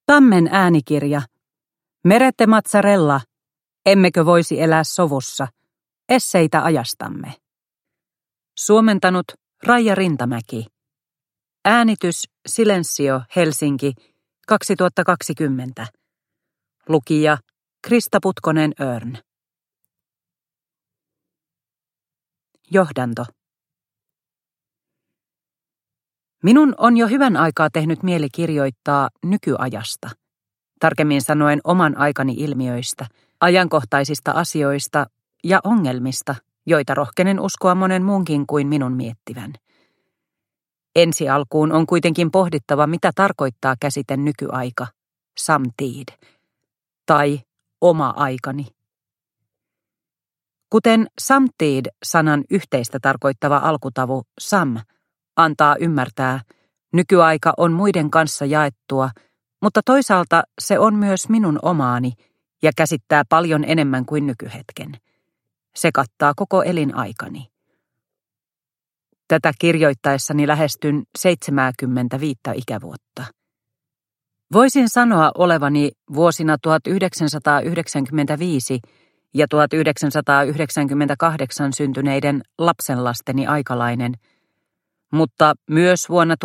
Tammen äänikirja. Merette Mazzarella. Emmekö voisi elää sovussa? Esseitä ajastamme. Suomentanut Raija Rintamäki. Äänitys Silensio Helsinki 2020. Lukija Krista Putkonen-Örn. Johdanto. Minun on jo hyvän aikaa tehnyt mieli kirjoittaa nykyajasta, tarkemmin sanoen oman aikani ilmiöistä, ajankohtaisista asioista ja ongelmista, joita rohkenen uskoa monen muunkin kuin minun miettivän. Ensi alkuun on kuitenkin pohdittava, mitä tarkoittaa käsite nykyaika, samtid, tai oma aikani. Kuten samtid-sanan yhteistä tarkoittava alkutavu sam antaa ymmärtää, nykyaika on muiden kanssa jaettua, mutta toisaalta se on myös minun omaani ja käsittää paljon enemmän kuin nykyhetken. Se kattaa koko elinaikani. Tätä kirjoittaessani lähestyn 75 ikävuotta. Voisin sanoa olevani vuosina 1995 ja 1998 syntyneiden lapsenlasteni aikalainen, mutta myös vuonna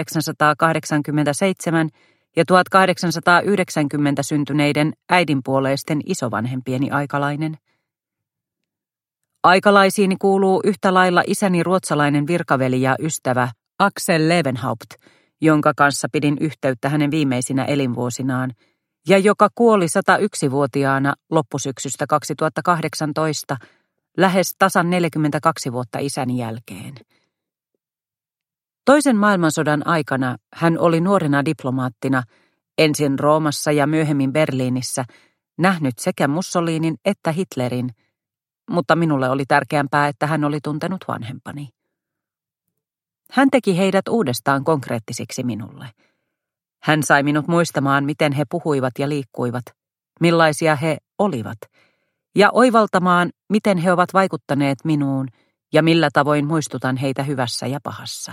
1887 ja 1890 syntyneiden äidinpuoleisten isovanhempieni aikalainen. Aikalaisiini kuuluu yhtä lailla isäni ruotsalainen virkaveli ja ystävä Axel Levenhaupt, jonka kanssa pidin yhteyttä hänen viimeisinä elinvuosinaan, ja joka kuoli 101-vuotiaana loppusyksystä 2018, lähes tasan 42 vuotta isäni jälkeen. Toisen maailmansodan aikana hän oli nuorena diplomaattina, ensin Roomassa ja myöhemmin Berliinissä, nähnyt sekä Mussolinin että Hitlerin, mutta minulle oli tärkeämpää, että hän oli tuntenut vanhempani. Hän teki heidät uudestaan konkreettisiksi minulle. Hän sai minut muistamaan, miten he puhuivat ja liikkuivat, millaisia he olivat, ja oivaltamaan, miten he ovat vaikuttaneet minuun ja millä tavoin muistutan heitä hyvässä ja pahassa.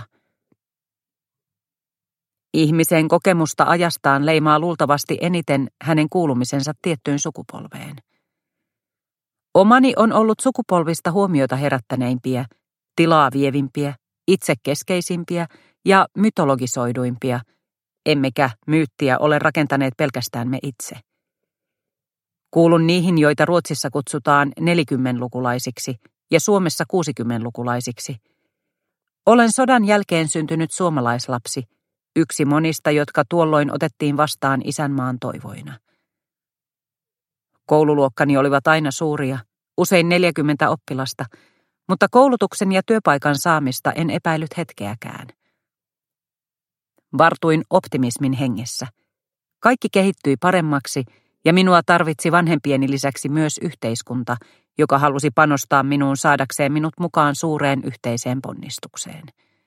Ihmisen kokemusta ajastaan leimaa luultavasti eniten hänen kuulumisensa tiettyyn sukupolveen. Omani on ollut sukupolvista huomiota herättäneimpiä, tilaa vievimpiä, itsekeskeisimpiä ja mytologisoiduimpia, emmekä myyttiä ole rakentaneet pelkästään me itse. Kuulun niihin, joita Ruotsissa kutsutaan 40-lukulaisiksi ja Suomessa 60-lukulaisiksi. Olen sodan jälkeen syntynyt suomalaislapsi, yksi monista, jotka tuolloin otettiin vastaan isänmaan toivoina. Koululuokkani olivat aina suuria, usein 40 oppilasta, mutta koulutuksen ja työpaikan saamista en epäillyt hetkeäkään. Vartuin optimismin hengessä. Kaikki kehittyi paremmaksi ja minua tarvitsi vanhempieni lisäksi myös yhteiskunta, joka halusi panostaa minuun saadakseen minut mukaan suureen yhteiseen ponnistukseen.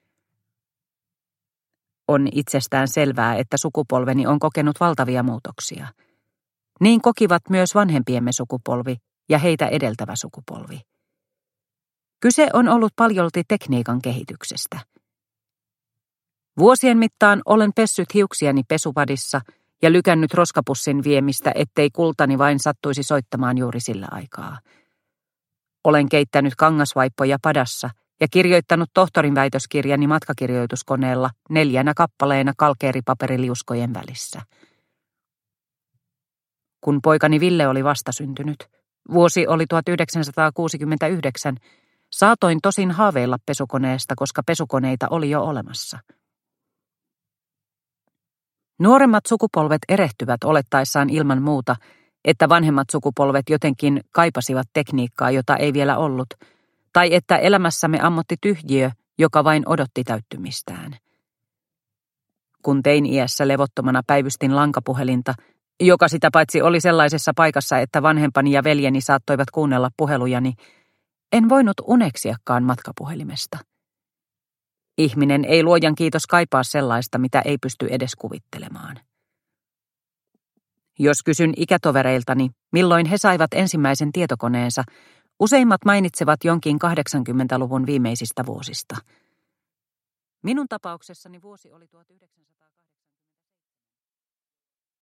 On itsestään selvää, että sukupolveni on kokenut valtavia muutoksia. Niin kokivat myös vanhempiemme sukupolvi ja heitä edeltävä sukupolvi. Kyse on ollut paljolti tekniikan kehityksestä. Vuosien mittaan olen pessyt hiuksiani pesupadissa ja lykännyt roskapussin viemistä, ettei kultani vain sattuisi soittamaan juuri sillä aikaa. Olen keittänyt kangasvaippoja padassa ja kirjoittanut tohtorin väitöskirjani matkakirjoituskoneella 4 kappaleena kalkeeripaperiliuskojen välissä. Kun poikani Ville oli vastasyntynyt, vuosi oli 1969, saatoin tosin haaveilla pesukoneesta, koska pesukoneita oli jo olemassa. Nuoremmat sukupolvet erehtyvät olettaessaan ilman muuta, että vanhemmat sukupolvet jotenkin kaipasivat tekniikkaa, jota ei vielä ollut, tai että elämässämme ammotti tyhjiö, joka vain odotti täyttymistään. Kun tein-iässä levottomana päivystin lankapuhelinta, joka sitä paitsi oli sellaisessa paikassa, että vanhempani ja veljeni saattoivat kuunnella puhelujani, en voinut uneksiakaan matkapuhelimesta. Ihminen ei luojan kiitos kaipaa sellaista, mitä ei pysty edes kuvittelemaan. Jos kysyn ikätovereiltani, milloin he saivat ensimmäisen tietokoneensa, useimmat mainitsevat jonkin 80-luvun viimeisistä vuosista. Minun tapauksessani vuosi oli 1980.